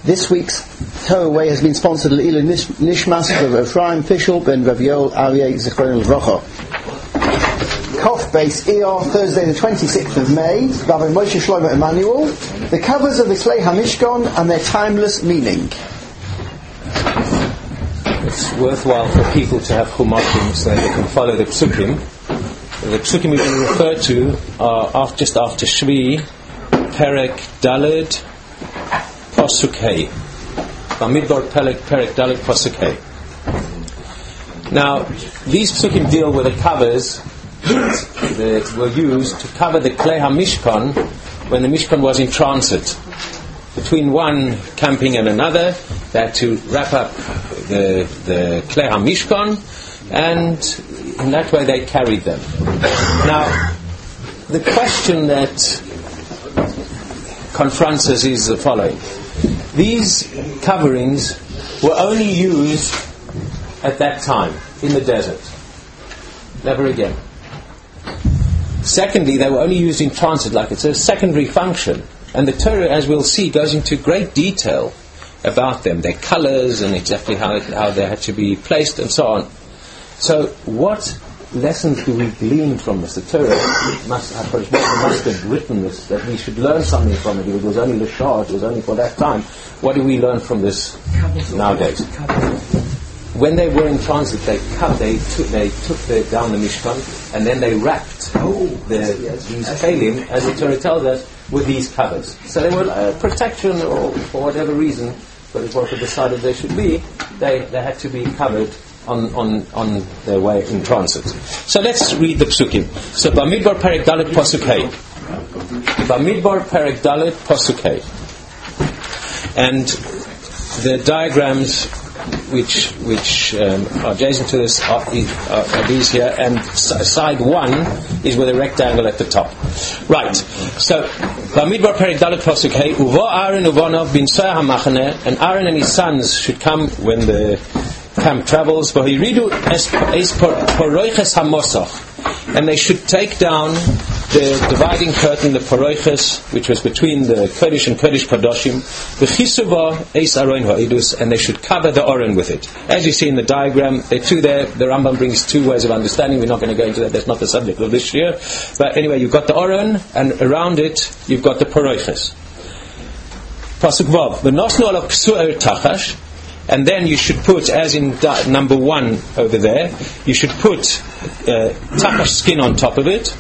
This week's Torah Way has been sponsored L'Ilu Nishmas of Ephraim Fischel ben Rav Yoel Aryeh Zichron Levracha. Kof Beis Iyar, Thursday the 26th of May, Rabbi Moshe Shlomo Emmanuel, the covers of the Klei HaMishkan and their timeless meaning. It's worthwhile for people to have chumashim so they can follow the psukim. The psukim we're going to refer to are just after Shvi, Perek Daled, Pasuk Hey. Bamidbar Perek Daled, Pasuk Hey. Now, these psukim deal with the covers that were used to cover the Klei HaMishkan when the Mishkan was in transit. Between one camping and another, they had to wrap up the Klei HaMishkan, and in that way they carried them. Now, the question that confronts us is the following. These coverings were only used at that time, in the desert. Never again. Secondly, they were only used in transit, like it's a secondary function. And the Torah, as we'll see, goes into great detail about them, their colors and exactly how they had to be placed and so on. So what lessons do we glean from this? The Torah must have written this, that we should learn something from it. It was only Lashar, it was only for that time. What do we learn from this nowadays? When they were in transit, they took down the Mishkan, and then they wrapped these kelim, as the Torah tells us, with these covers. So they were protection, or for whatever reason, but it was decided they should be. They had to be covered on their way in transit. So let's read the psukim. So Bamidbar Perek Dalet Pasuk Hey. Bamidbar Perek Dalet Pasuk Hey. And the diagrams which are adjacent to this are these here, and side one is with a rectangle at the top. Right. So Bamidbar Perek Dalet Pasuk Hey, Uvo Aaron Uvonov bin Soya HaMachane, and Aaron and his sons should come when the camp travels. V'hiridu es poroiches hamosach, and they should take down the dividing curtain, the poroiches, which was between the Kodesh and Kodesh Kadoshim, the chisuva eis aron ha'idus, and they should cover the Aron with it. As you see in the diagram, there are two there. The Rambam brings two ways of understanding. We're not going to go into that. That's not the subject of this year. But anyway, you've got the Aron, and around it, you've got the poroiches. Pasuk Vav, v'nosnu alav ksu'er tachash, and then you should put, as in number one over there, you should put tachash skin on top of it.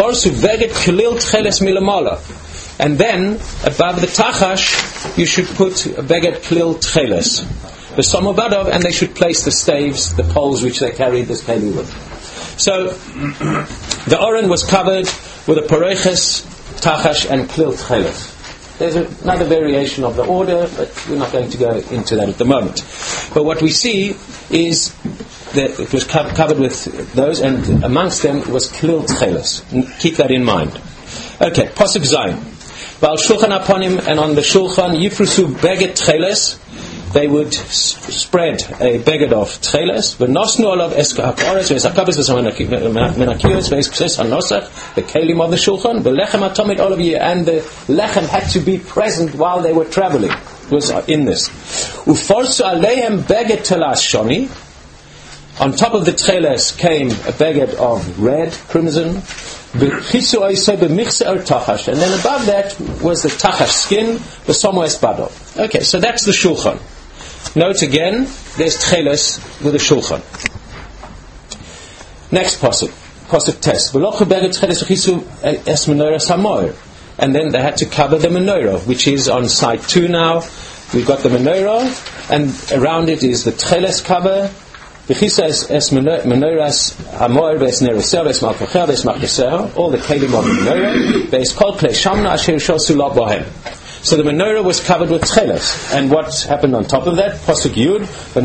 And then above the tachash you should put a beged klil tcheles, the somobadov, and they should place the staves, the poles which they carried this keli with. So the Aron was covered with a poroiches, tachash, and klil tcheles. There's another variation of the order, but we're not going to go into that at the moment. But what we see is that it was covered with those, and amongst them was klil tcheles. Keep that in mind. Okay, Pasuk Zayin. Ba'al shulchan aponim, and on the shulchan yifrusu beged tcheles, they would spread a beged of tcheles. V'nosnu olav eskapares v'esakabes v'menakiyos v'eskses hanosach, the kelim of the shulchan, v'lechem atomid olav yeh, and the lechem had to be present while they were traveling. It was in this. Uforsu aleihem beged telas shoni. On top of the tcheles came a beged of red, crimson, and then above that was the tachash skin, the somoes badov. Okay, so that's the shulchan. Note again, there's tcheles with the shulchan. Next pasuk tes. And then they had to cover the menorah, which is on side 2 now. We've got the menorah, and around it is the tcheles cover. All the kelim of the menorah. So the menorah was covered with tcheles. And what happened on top of that? Pasuk Yud.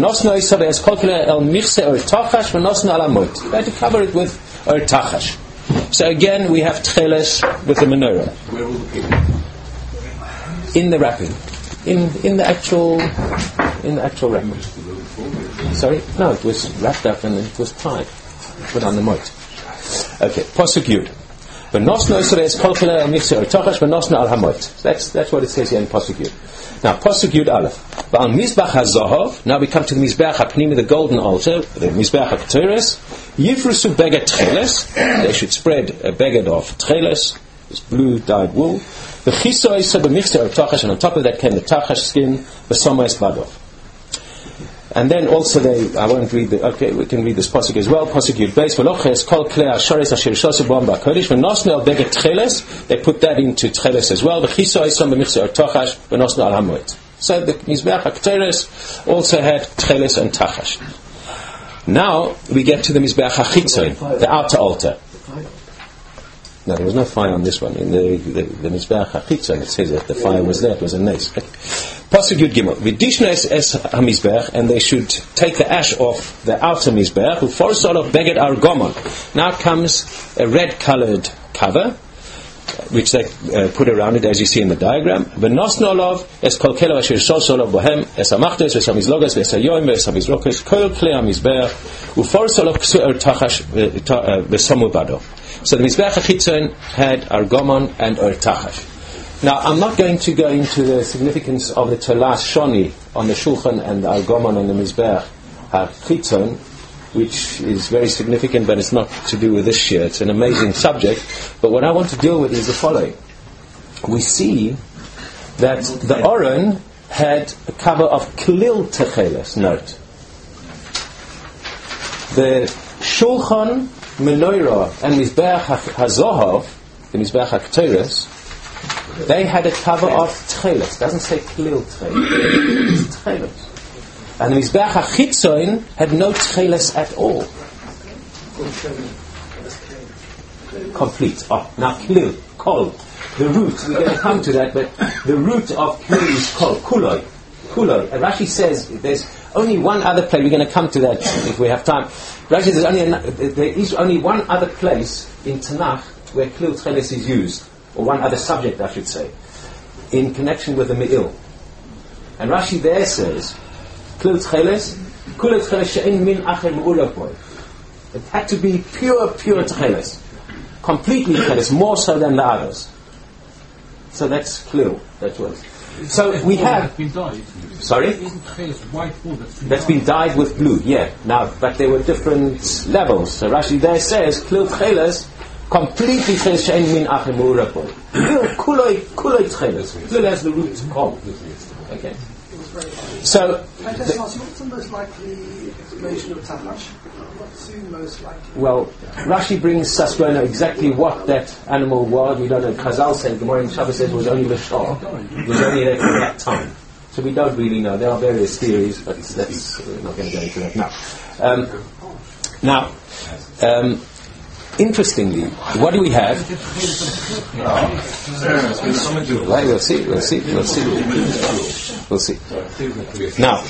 They had to cover it with tachash. So again, we have tcheles with the menorah. Where will the people? In the wrapping. In the actual wrapping. Sorry? No, it was wrapped up and it was tied. Put on the moat. Okay, Pasuk Yud. V'nosno Yisrael kol chelei al michzor tochash v'nosno al hamoit. That's what it says here in Pasuk Yud. Now, Pasuk Yud Aleph. V'al Mizbach HaZahav, now we come to the Mizbach HaPnimi, the golden altar, the Mizbach HaKeteres. Yifrusu beged tcheles, they should spread a beged of tcheles, this blue dyed wool. V'chiso Yisrael b'michzor tochash, and on top of that came the tachash skin, v'somayis badov. And then also I won't read we can read this pasuk as well. Pasuk Yud Beis, V'loches kol klei asharis asher shosu b'am ba'kodesh, v'nosnu al beged tcheles, they put that into tcheles as well. V'chiso Yisrael b'michzor tochash, v'nosnu al hamoit. So the Mizbeach HaKeteres also had tcheles and tachash. Now we get to the Mizbeach HaChitzon, the outer altar. No, there was no fire on this one. In the Mizbeach HaChitzon, it says that the fire was there. It was a nes. Pasuk Yud Gimel. V'dishna es HaMizbeach, and they should take the ash off the outer Mizbeach. U'forsol of beged argomon. Now comes a red-colored cover, which they put around it, as you see in the diagram. V'nosno olav es kol kelo asher shosol olav bohem es hamachtes es hamizlogas es hayoim es hamizrokas kol klei hamizbeach u'forsol olav ksu'er tachash v'somu bado. So the Mizbeach HaChitzon had argomon and tachash. Now, I'm not going to go into the significance of the Tolas Shoni on the Shulchan and the argomon on the Mizbeach HaChitzon, which is very significant, but it's not to do with this year. It's an amazing subject. But what I want to deal with is the following. We see that the Oren had a cover of Klil Techeles. Note. The Shulchan, Menorah, and Mizbeach HaZohav, the Mizbeach HaKeteres, they had a cover of Techeles. It doesn't say Klil Techeles. It's Techeles. And the Mizbeach HaChitzon had no tcheles at all. Complete. Now klil, kol. The root, we're going to come to that, but the root of klil is kol, kuloi. Kuloi. And Rashi says there's only one other place, we're going to come to that if we have time. Rashi says there is only one other place in Tanakh where klil tcheles is used, or one other subject I should say, in connection with the Me'il. And Rashi there says, it had to be pure tcheles, completely tcheles, more so than the others. So that's klil. That was. So we have. Sorry. That's been dyed with blue. Yeah. Now, but there were different levels. So Rashi there says klil tcheles, completely tcheles she'en min achem u'rapoy. Kuloi tcheles. Klil has the root kol. Okay. So, what's the most likely explanation of Tachash? What's the most likely? Well, Rashi brings Sasrona exactly what that animal was. We don't know. Chazal said, the morning Shabbos says it was only the shah. It was only there for that time. So we don't really know. There are various theories, but we're not going to go into that now. Interestingly, what do we have? Right, we'll see. Now,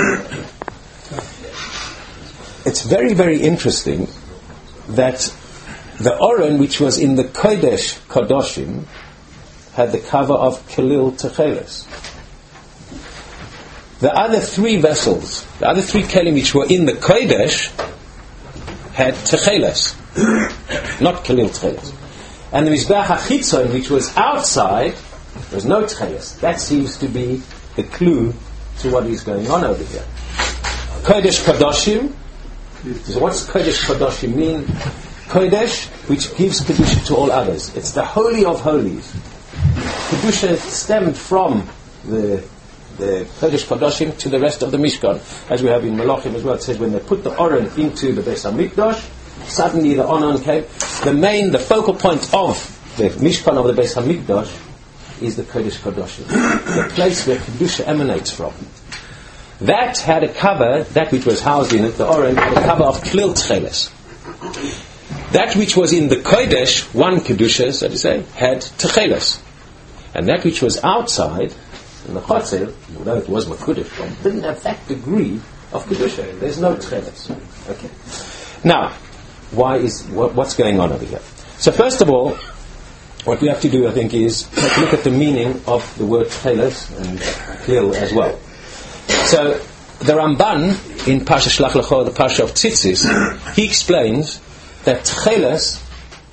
it's very, very interesting that the Oren, which was in the Kodesh Kodoshim, had the cover of Kelil Techeles. The other three vessels, the other three kelim which were in the Kodesh, had Techeles, not Kelil Techeles. And the Mizbeach HaChitzon, which was outside, there was no Techeles. That seems to be the clue to what is going on over here. Kodesh Kodoshim. So what's Kodesh Kodoshim mean? Kodesh, which gives Kedusha to all others. It's the Holy of Holies. Kedusha stemmed from the Kodesh Kodoshim to the rest of the Mishkan. As we have in Malachim as well, it says when they put the Oren into the Beis HaMikdash, suddenly the Onan came. The focal point of the Mishkan of the Beis HaMikdash is the Kodesh Kodoshim, the place where Kedusha emanates from. That had a cover, that which was housed in it, the Oren, had a cover of Klil Tcheles. That which was in the Kodesh, one Kedusha, so to say, had Tcheles. And that which was outside, in the Chotzer, although it was Makudesh, didn't have that degree of Kedusha. There's no Tcheles. Okay. Now, what's going on over here? So first of all, what we have to do, I think, is take a look at the meaning of the word Tcheles and Klil as well. So, the Ramban, in Parsha Shlach Lecho, the Parsha of Tzitzis, he explains that Tcheles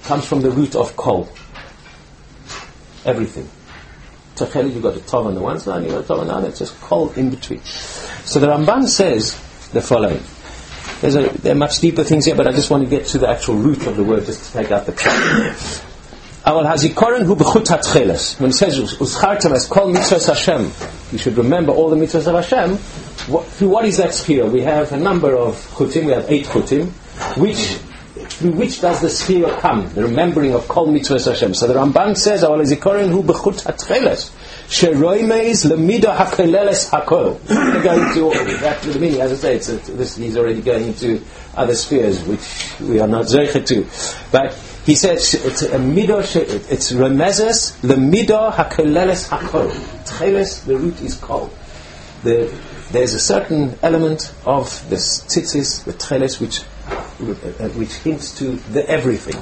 comes from the root of kol. Everything. Techeli, you've got a tov on the one side, you've got a tov on the other, it's just kol in between. So the Ramban says the following. There are much deeper things here, but I just want to get to the actual root of the word, just to take out the pshat. Awal hazikoron hu b'chut hatcheles. When it says uschartem as kol mitzvos Hashem, you should remember all the mitzvos of Hashem. Through what is that schira? We have a number of chutim. We have 8 chutim, through which does the schira come? The remembering of kol mitzvos Hashem. So the Ramban says awal hazikoron hu b'chut hatcheles. Sheroimeis lemido hakeleles hakol. We're going to back to the meaning. As I say, he's already going into other spheres which we are not zeicher to, but. He says it's a mido. It's remezes the mido hakeleles hakol. Tcheles, the root is kol. There's a certain element of the tzitzis, the tcheles, which hints to the everything.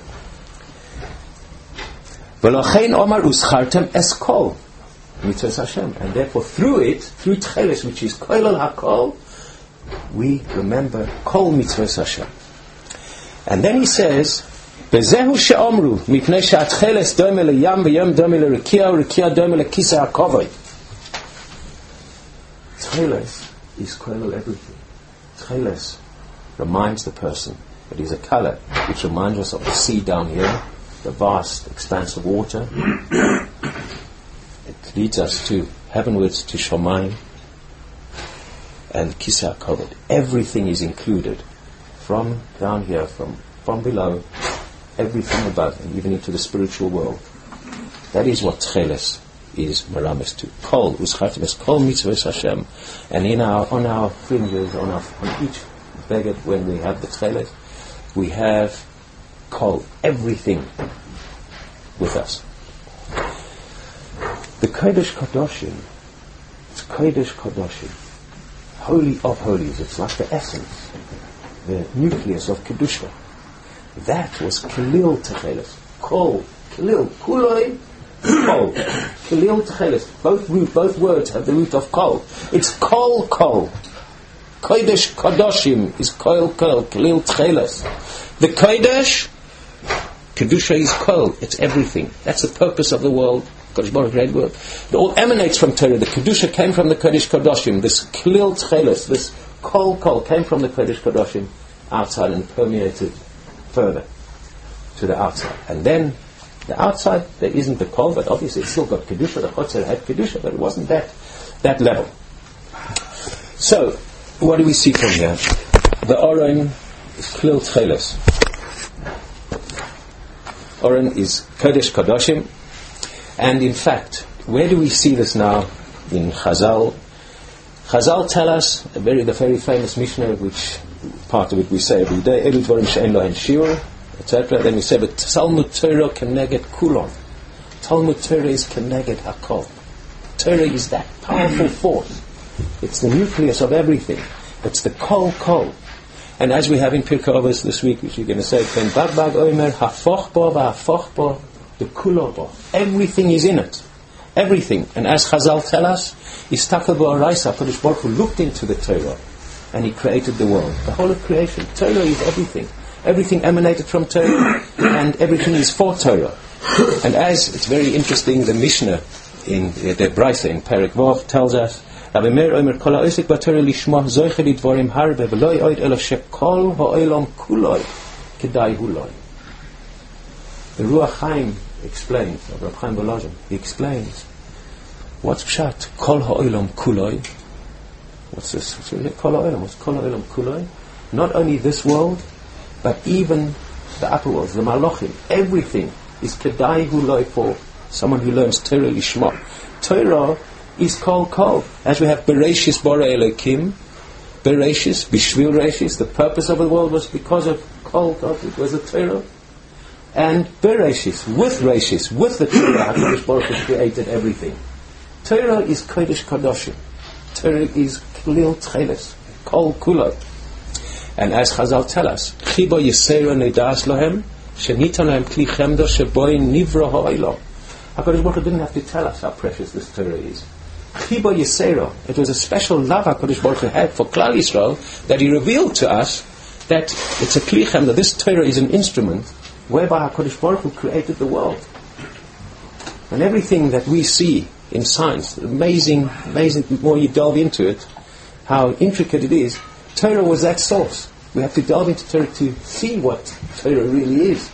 V'lochein omar uschartem es kol mitzvos Hashem, and therefore through tcheles, which is koilol hakol, we remember kol mitzvos Hashem. And then he says. Bezehu she'omru mipnei she'atcheles doime leyam v'yam doime l'rekia u'rekia doime l'kisa ha'kovoi. Tcheles is koilol everything. Tcheles reminds the person that he's a color, which reminds us of the sea down here, the vast expanse of water. It leads us to heavenwards, to Shomayim, and kisa ha'kovoi. Everything is included, from down here, from below, everything above, and even into the spiritual world. That is what tcheles is meramis to. Kol uschartem es kol mitzvos Hashem, and on our fringes, on each beged, when we have the tcheles, we have kol, everything with us. The Kodesh Kodoshim, it's Kodesh Kodoshim, holy of holies. It's like the essence, the nucleus of kedusha. That was Kelil Techeles. Kol, Kelil, Kuloi, Kol. Kelil Techeles. Both words have the root of Kol. It's Kol. Kodesh Kodoshim is Kol, Kelil Techeles. The Kodesh, Kedusha is Kol. It's everything. That's the purpose of the world. Kodesh Baruch, great word. It all emanates from Torah. The Kedusha came from the Kodesh Kodoshim. This Kelil Techeles, this Kol came from the Kodesh Kodoshim outside and permeated further to the outside. And then the outside, there isn't the kol, but obviously it's still got kedusha. The chotzer had kedusha, but it wasn't that level. So, what do we see from here? The Oren is klil tcheles. Oren is kodesh kadoshim, and in fact, where do we see this now? In Chazal. Chazal tell us the very famous Mishnah, which part of it we say every day, Elu dvarim she'en lohen shiur, etc. Then we say, but Talmud Torah keneged kulon. Talmud Torah is keneged hakol. Torah is that powerful force. It's the nucleus of everything. It's the kol. And as we have in Pirkei Avos this week, which you're going to say, Ben Bagbag Omer hafoch bo v'hafoch bo the kulo bo. Everything is in it. Everything. And as Chazal tell us, Istakel bo Araisa, Kodesh Baruch Hu looked into the Torah and he created the world. The whole of creation. Torah is everything. Everything emanated from Torah and everything is for Torah. And as it's very interesting, the Mishnah in the Brisa in Perek Vav tells us, Rabbi Meir Omer kol ha'osek b'Torah lishma zoiche lidvarim harbe v'lo yoid elo shekol ha'olam kuloi kedai huloi. The Ruach Chaim explains, Rabbi Chaim Volozhin, he explains, what's pshat kol ha'olam kuloi? What's this? Kol ha'olam. What's kol ha'olam kuloi? Not only this world, but even the upper worlds, the Malachim, everything is kedai huloi for someone who learns Torah lishma. Torah is kol. As we have Bereshis Bore Elokim, Bereshis, Bishvil Reshis, the purpose of the world was because of kol, it was the Torah. And Bereshis, with the Torah, HaKadosh Baruch Hu created everything. Torah is Kodesh Kadoshim. Torah is Klil Tcheles, Kol Kulot. And as Chazal tell us, Chibo Yisera Nedas Lohem, Shenitan Lohem Kli Chemdo Sheboi Nivra Ha'olam. HaKadosh Baruch Hu didn't have to tell us how precious this Torah is. Chibo Yisera, it was a special love HaKadosh Baruch Hu had for Klal Yisrael, that He revealed to us that it's a Kli Chemdo, this Torah is an instrument whereby HaKadosh Baruch Hu created the world. And everything that we see in science, amazing, the more you delve into it, how intricate it is, Torah was that source. We have to delve into Torah to see what Torah really is.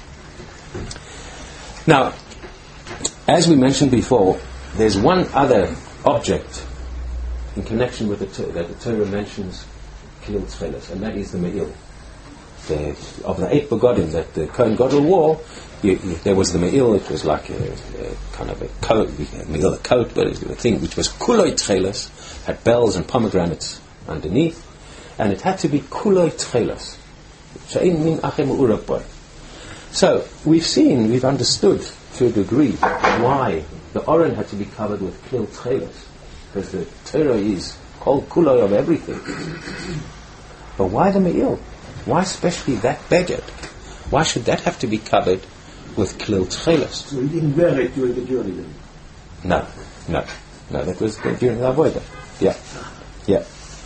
Now, as we mentioned before, there's one other object in connection with the Torah that the Torah mentions Kilil Tcheles, and that is the Me'il. Of the 8 begodim that the Kohen Gadol wore, there was the Me'il. It was like a kind of a coat, Me'il, a coat, but it was a thing which was Kuloi Tcheles, had bells and pomegranates underneath, and it had to be Kuloi Tcheles. So we've understood to a degree why the Oren had to be covered with Kilil Tcheles, because the Torah is called Kuloi of everything. But why the Me'il? Why especially that beged? Why should that have to be covered with Kilil Tcheles? So you didn't wear it during the journey then? No, that was during the Avodah. Yeah.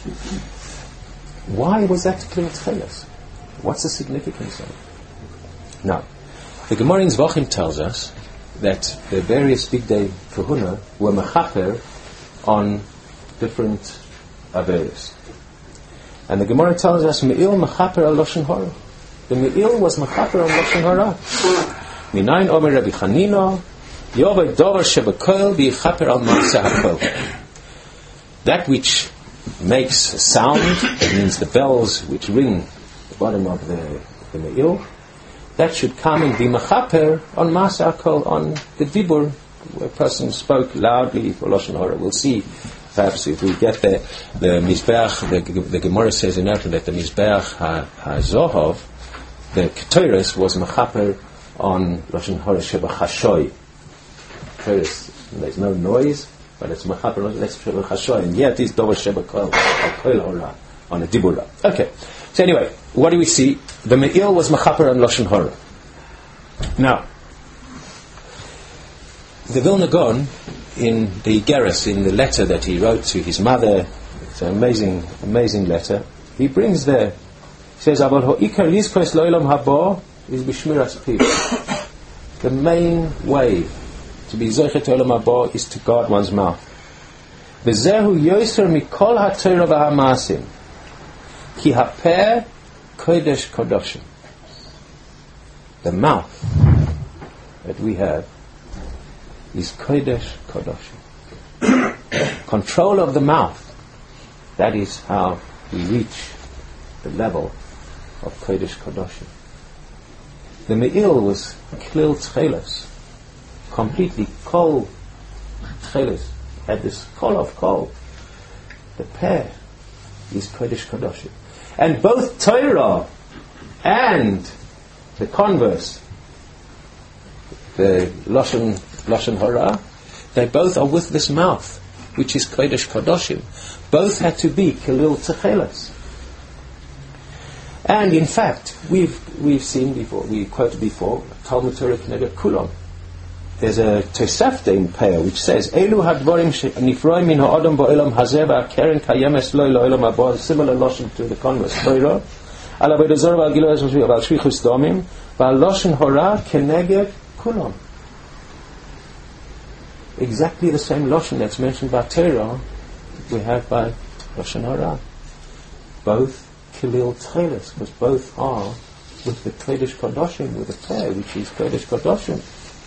Why was that Kilil Tcheles? What's the significance of it? Now, the Gemara in Zvachim tells us that the various big day kahuna were mechaper on different averos. And the Gemara tells us Me'il mechaper al Lashon Hara. The Me'il was mechaper on Lashon Hara. Minayin Omer Rabbi Chanina Yover Dover Shebekoil B'Yichaper al Ma'aseh HaKol. That which makes sound, that means the bells which ring the bottom of the Me'il, that should come and be mechaper on Ma'aseh HaKol, on the Dibur, where a person spoke loudly for Lashon Hara. We'll see. Perhaps if we get there, the Mizbeach, the Gemara says in Erfel that the Mizbeach HaZohov, the Ketores, was mechaper on Lashon Hara Sheba Chashoy. There's no noise, but it's mechaper on Sheba Chashoy, and yet it's Dover Sheba Koil Hora, on a Dibura. Okay, so anyway, what do we see? The Me'il was mechaper on Lashon Hara. Now, the Vilna Gaon, in the Igeres, in the letter that he wrote to his mother, it's an amazing letter, he brings there, he says, Aval ho'ikar lizkos lo'olam haba is b'shmiras piv. The main way to be zoichet olam haba is to guard one's mouth. V'zehu yoser mikol ha'torah v'ha'maasim ki ha'peh kodesh kodoshim. The mouth that we have is Kodesh Kodoshim. Control of the mouth. That is how we reach the level of Kodesh Kodoshim. The Me'il was Kilil Tcheles, completely Kol Tcheles, had this Kol of Kol. The pair is Kodesh Kodoshim. And both Torah and the converse, the Lashon Hara, they both are with this mouth, which is Kodesh Kodoshim. Both had to be Kilil Tcheles. And in fact, we've seen before, we quoted before, Talmud Torah K'neged Kulam. There's a Tosefta in Peah which says, Elu hadvarim nifroim min ha'adam ba'olam hazeh v'akeren kayemes lo l'olam haba, similar Lashon to the converse Torah, al avodah zarah v'al gilui v'al shvichus damim v'al Lashon Hara K'neged Kulam. Exactly the same Lashon that's mentioned by Torah we have by Lashon Hara. Both Kilil Tcheles, because both are with the Kodesh Kodoshim, with the prayer which is Kodesh Kodoshim.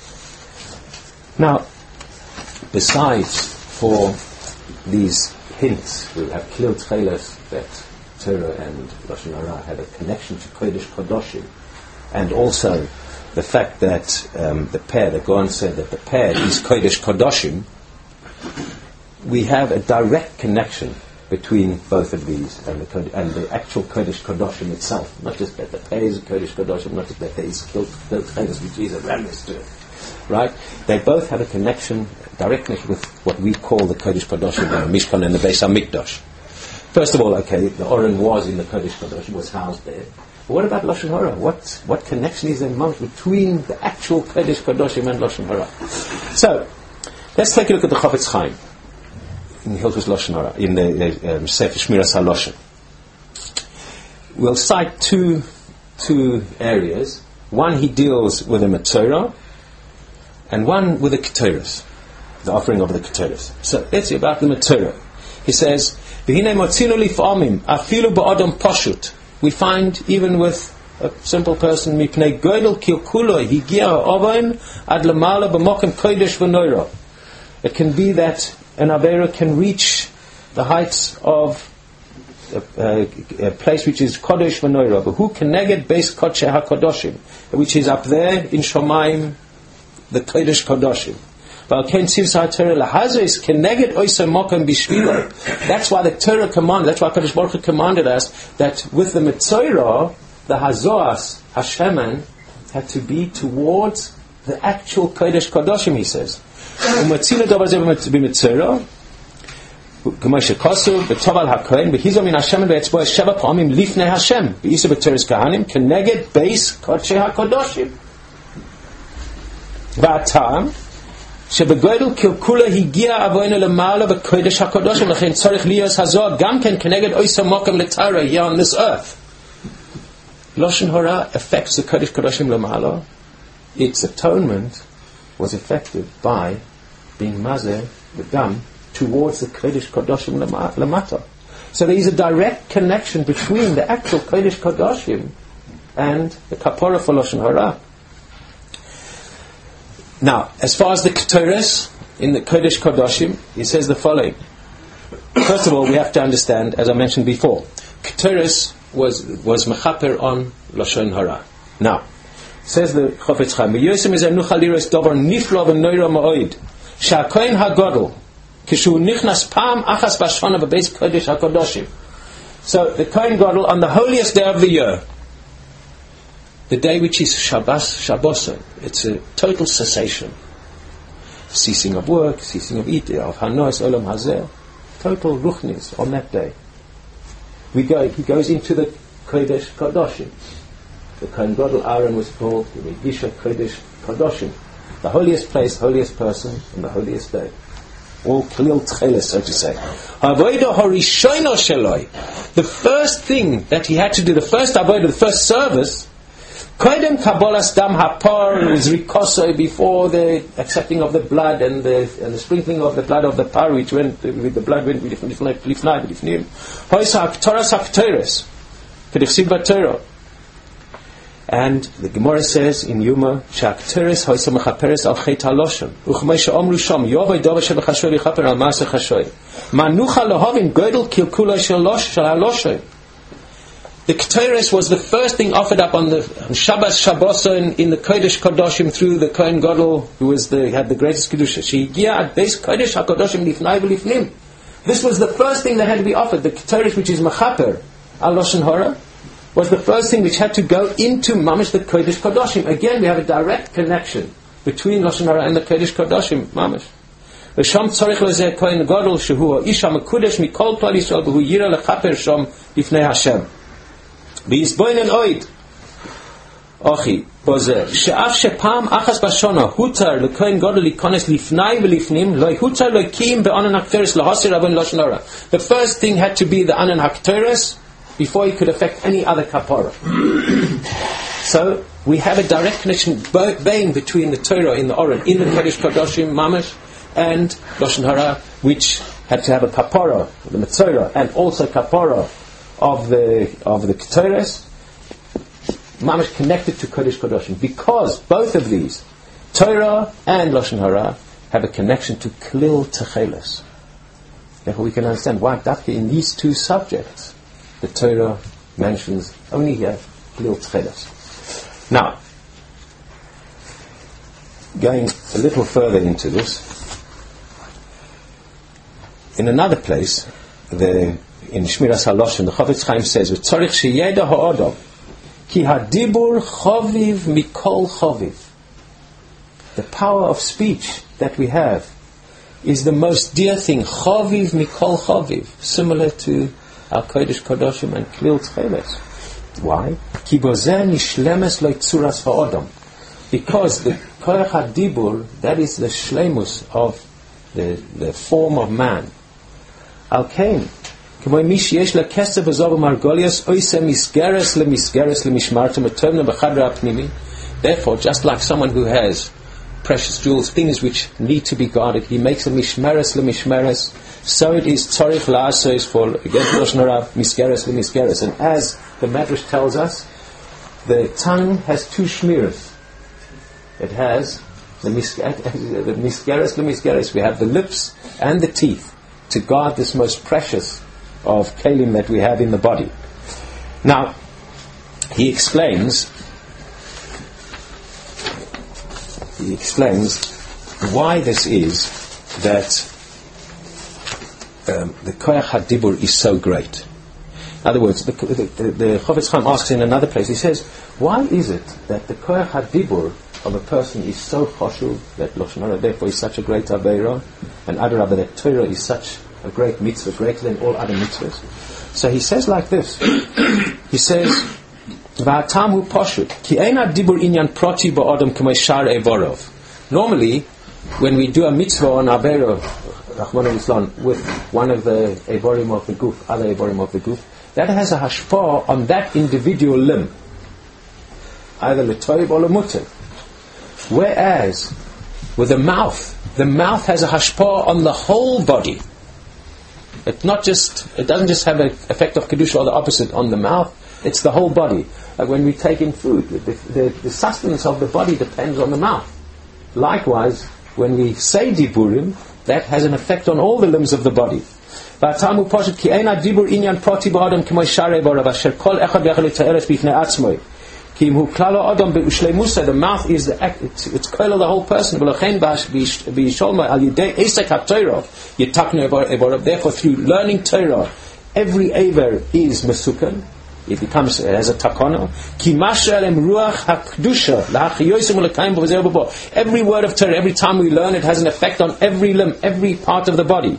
Now, besides for these hints, we have Kilil Tcheles, that Torah and Lashon Hara had a connection to Kodesh Kodoshim, and also the fact that the pair, the Gaon said that the pair is Kodesh Kodoshim, we have a direct connection between both of these and the actual Kodesh Kodoshim itself. Not just that the pair is Kodesh Kodoshim, not just that there is Kodesh, which is a reference to it. Right? They both have a connection, direct connection with what we call the Kodesh Kodoshim, the Mishkan and the Beis HaMikdash. First of all, okay, the Oren was in the Kodesh Kodoshim, was housed there. But what about Lashon Hara? What connection is there between the actual Kodesh Kodoshim and Lashon Hara? So, let's take a look at the Chofetz Chaim in Hilchos Lashon Hara, in the Sefer Shmiras HaLashon. We'll cite two areas. One he deals with the Metzora, and one with the Keteris, the offering of the Keteris. So let's see about the Metzora. He says, "V'hinei motzinu lif'amim afilu ba'adam pashut." We find even with a simple person, mipnei goydel kilkulo higia ha'ovain ad lamala b'mokem kodesh v'noira. It can be that an avera can reach the heights of a place which is kodesh v'noira, but who can negate base kodesh hakodoshim, which is up there in Shomayim, the kodesh kodoshim. That's why the Torah commanded, that's why Kadosh Baruch Hu commanded us that with the Metzora, the Hazoas, Hasheman, had to be towards the actual Kodesh Kodoshim, he says. G'moshe Kosu, B'toval HaKohen, B'hizo min Hashem V'etzbo Sheva Pa'amim Lifnei Hashem, B'isa B'teres Kahanim, Keneged Beis Kodshei HaKodoshim. V'atam, שבגודל קלקולה הגיע אבוינו למעלה בקודש הקדושים, לכן צריך להיות הזוהר גם כן כנגד אויסה מוקם לטהרה here on this earth. Lashon Hara affects the Kodesh Kodoshim למעלה. Its atonement was effected by being mazeh, the dam, towards the Kodesh Kodoshim lamata. So there is a direct connection between the actual Kodesh Kodoshim and the kapara for Lashon Hara. Now, as far as the Keteris in the Kodesh Kodoshim, he says the following. First of all, we have to understand, as I mentioned before, Keteris was mechaper on Lashon Hara. Now, says the Chofetz Chaim, "V'yosem ezer nuchal liros davar niflo v'noira ma'od, she'hakohen hagadol, kishu nichnas pam achas b'shana v'beis Kodesh HaKodoshim." So, the Kohen Gadol on the holiest day of the year, the day which is Shabboson, it's a total cessation, ceasing of work, ceasing of eating, of Hanos Olam Hazeh, total ruchnis on that day. He goes into the Kodesh Kodoshim. The Kohen Gadol Aaron was called the Megisha Kodesh Kodoshim, the holiest place, holiest person, and the holiest day. All Klil Tcheles, so to say. Avodah Harishono Sheloi, the first thing that he had to do, the first avodah, the first service, Koidem Kabbalas Dam Hapar was rikosoi before the accepting of the blood and the sprinkling of the blood of the par, which went with the blood went lifnai b'lifnim. Hoisa Haktoras Haktoras, K'dichsid B'Torah. And the Gemara says in Yuma, Shaktoras Hoisa Mechaperes Al Chet Haloshon, Uchmei She'omru Shom Yovei Dova Shebechashoy V'Chaper Al Maaseh Chashoy, Manucha Lohavim Godel Kilkula Shel Haloshoy. The Keteris was the first thing offered up on the Shabbos Shabboson in the Kodesh Kodoshim through the Kohen Gadol, who had the greatest kedusha. Shehigia ad beis Kodesh Hakodoshim lifnai v'lifnim. This was the first thing that had to be offered. The Keteris, which is Mechaper al Lashon Hara, was the first thing which had to go into Mamish the Kodesh Kodoshim. Again, we have a direct connection between Lashon Hara and the Kodesh Kodoshim, Mamish. V'sham tzorich lezeh Kohen Gadol shehu isha mekudesh mikol klal Yisrael v'hu yira lechaper sham lifnei Hashem. V'yizboinen oid Ochi bozer she'af she'pam achas bashona hutar lekohen gadol likones lifnai v'lifnim lo hutar lo kim be'anan hakteres lahasir avon lashon hara. The first thing had to be the anan hakteres before he could affect any other kapara. So we have a direct connection between the Torah in the Oren, in the Kodesh Kodoshim Mamash, and Lashon Hara, which had to have a kapara, the Metzora, and also kapara of the Keteres, Mamash connected to Kodesh Kodoshim, because both of these, Torah and Lashon Hara, have a connection to Klil Techeles. Therefore we can understand why in these two subjects the Torah mentions only here Klil Techeles. Now, going a little further into this, in another place, in Shmiras HaLoshon, the Chofetz Chaim says, "V'tzorich sheyeda ha'odom, ki hadibur choviv mikol choviv." The power of speech that we have is the most dear thing, choviv mikol choviv, similar to our Kodesh Kodoshim and Klil Techeles. Why? Ki bozeh nishlemes lo tzuras ha'odom. Because the koach hadibur, that is the shlemus of the form of man. Al kain, k'moy mi sheyesh la kesef v'zov u'margolias oiseh misgeres lemishmartem etovna b'chadra apnimi. Therefore, just like someone who has precious jewels, things which need to be guarded, he makes a mishmeres le-mishmeres. So it is tzorich la'asos for again Lashon Hara miskeres le-miskeres. And as the Medrash tells us, the tongue has two shmiras. It has the miskeres le-miskeres. We have the lips and the teeth to guard this most precious of kelim that we have in the body. Now, he explains why this is that the koyach hadibur is so great. In other words, the Chofetz Chaim asks in another place, he says, why is it that the koyach hadibur of a person is so choshuv, that Lashon Hara therefore is such a great aveira, and adarabah, that Torah is such a great mitzvah, greater than all other mitzvahs? So he says like this, he says, V'atam hu poshut, ki ein hadibur inyan proti ba'odam k'may shar evorov. Normally, when we do a mitzvah on aveira, Rahman al-Islam, with one of the evorim of the guf, other evorim of the guf, that has a hashpah on that individual limb, either l'toiv or l'mutiv. Whereas with the mouth has a hashpah on the whole body. It doesn't just have an effect of kedusha or the opposite on the mouth. It's the whole body. When we take in food, the sustenance of the body depends on the mouth. Likewise, when we say diburim, that has an effect on all the limbs of the body. The mouth is it's koil the whole person. Therefore, through learning Torah, every aver is mesukan. It becomes as a takana. Every word of Torah, every time we learn, it has an effect on every limb, every part of the body.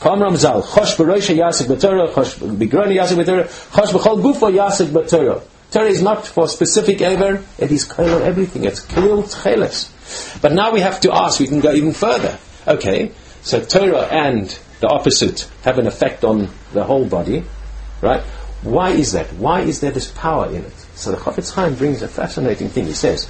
Torah is not for specific aver, it is kol everything. It's kol tcheles. But now we have to ask, we can go even further. Okay, so Torah and the opposite have an effect on the whole body, right? Why is that? Why is there this power in it? So the Chofetz Chaim brings a fascinating thing. He says,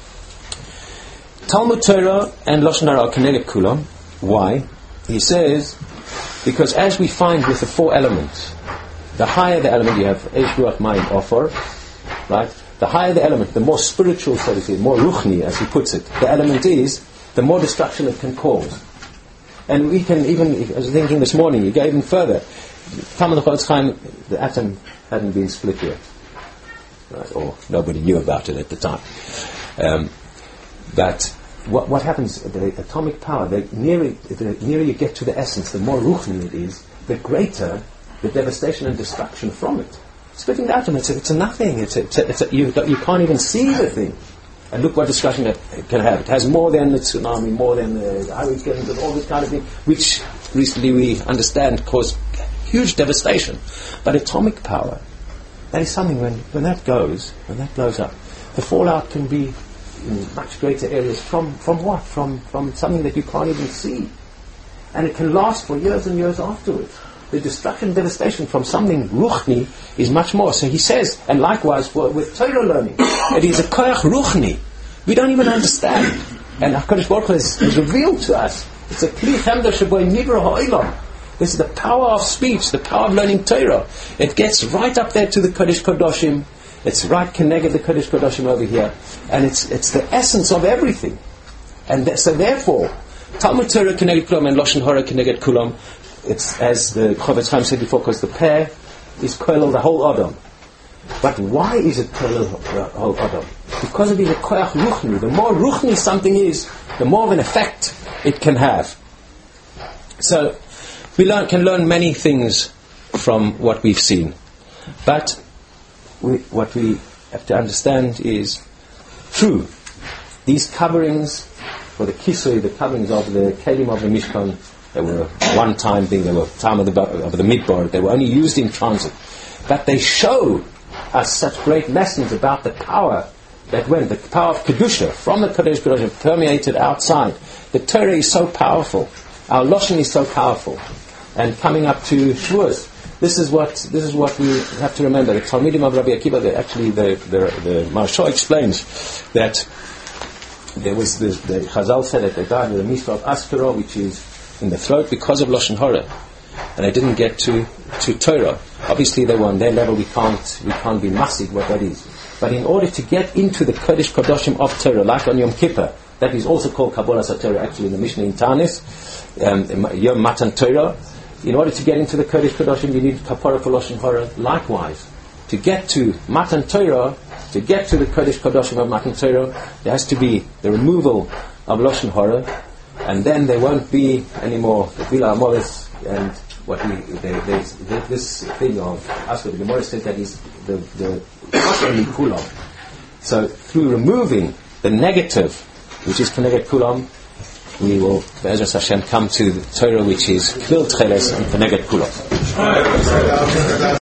Talmud Torah and Lashon Hara keneged kulam. Why? He says, because as we find with the four elements, the higher the element, you have Eish, Ruach, Mayim, Ofor, right? The higher the element, the more spiritual, so to say, more ruchni, as he puts it, the element is, the more destruction it can cause. And we can even, I was thinking this morning, you go even further. Time of the Chofetz Chaim, the atom hadn't been split yet, right? Or nobody knew about it at the time. But what happens? The atomic power. The nearer you get to the essence, the more ruchni it is, the greater the devastation and destruction from it. Splitting the atom, it's a nothing. You can't even see the thing. And look what destruction it can have. It has more than the tsunami, more than the hurricanes, and all this kind of thing, which recently we understand cause huge devastation. But atomic power, that is something when that blows up, the fallout can be in much greater areas from what? From something that you can't even see. And it can last for years and years afterwards. The destruction, devastation from something ruchni is much more. So he says, and likewise with Torah learning, it is a koyach ruchni. We don't even understand. And HaKadosh Baruch Hu has revealed to us. It's a kli chemda sheboy nivra ha'olam. This is the power of speech, the power of learning Torah. It gets right up there to the Kodesh Kodoshim. It's right connected the Kodesh Kodoshim over here. And it's the essence of everything. And so therefore, Talmud Torah keneged kulam and Lashon Hara keneged kulam. It's, as the Chofetz Chaim said before, because the pair is koil the whole Adam. But why is it koil the whole Adam? Because it is a koyach ruchni. The more ruchni something is, the more of an effect it can have. So, we can learn many things from what we've seen. But what we have to understand is, true, these coverings for the kisui, the coverings of the kelim of the Mishkan, they were a one-time thing, they were time of the midbar, they were only used in transit. But they show us such great lessons about the power that when the power of Kedusha, from the Kodesh Kodesh, permeated outside. The Torah is so powerful, our Lashon is so powerful. And coming up to Shavuos, this is what we have to remember. The Talmidim of Rabbi Akiva, the Maharsha explains that there was the Chazal said that they died with a mitzvah of askara, which is in the throat because of lashon hara, and they didn't get to Torah. Obviously, they were on their level. We can't be massive what that is. But in order to get into the Kodesh Kodashim of Torah, like on Yom Kippur, that is also called Kabbalah Torah, actually in the Mishnah in Tanis, Yom Matan Torah. In order to get into the Kodesh Kodashim, you need Kapara for lashon hara. Likewise, to get to Matan Torah, to get to the Kodesh Kodashim of Matan Torah, there has to be the removal of lashon hara, and then there won't be any more Vila Amoris and this thing of Asper. The Gemara says that is the only Kulam. So through removing the negative, which is Keneged Kulam, we will, Be'ezras Hashem, come to the Torah which is Kvil Tcheles and Keneged Kulam.